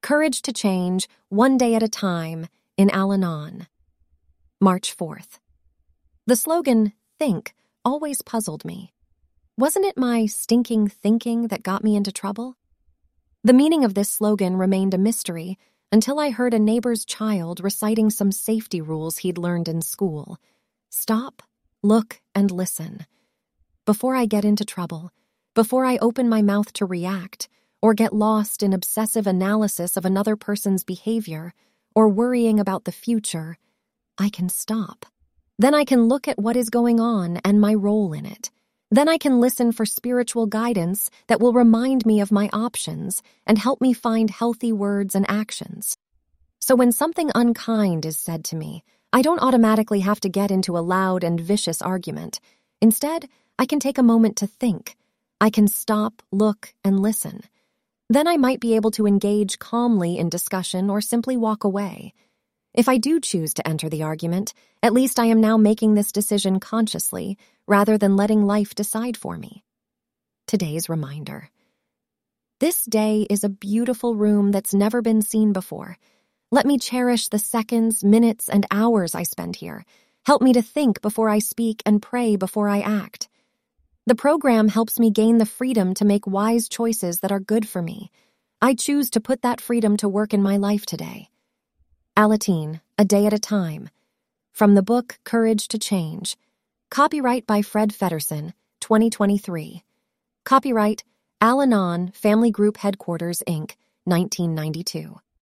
Courage to Change, One Day at a Time, in Al-Anon. March 4th. The slogan, "Think," always puzzled me. Wasn't it my stinking thinking that got me into trouble? The meaning of this slogan remained a mystery until I heard a neighbor's child reciting some safety rules he'd learned in school. Stop, look, and listen. Before I get into trouble, before I open my mouth to react, or get lost in obsessive analysis of another person's behavior, or worrying about the future, I can stop. Then I can look at what is going on and my role in it. Then I can listen for spiritual guidance that will remind me of my options and help me find healthy words and actions. So when something unkind is said to me, I don't automatically have to get into a loud and vicious argument. Instead, I can take a moment to think. I can stop, look, and listen. Then I might be able to engage calmly in discussion or simply walk away. If I do choose to enter the argument, at least I am now making this decision consciously, rather than letting life decide for me. Today's reminder. This day is a beautiful room that's never been seen before. Let me cherish the seconds, minutes, and hours I spend here. Help me to think before I speak and pray before I act. The program helps me gain the freedom to make wise choices that are good for me. I choose to put that freedom to work in my life today. Alateen, A Day at a Time. From the book Courage to Change. Copyright by Fred Feddersen, 2023. Copyright Al-Anon Family Group Headquarters, Inc., 1992.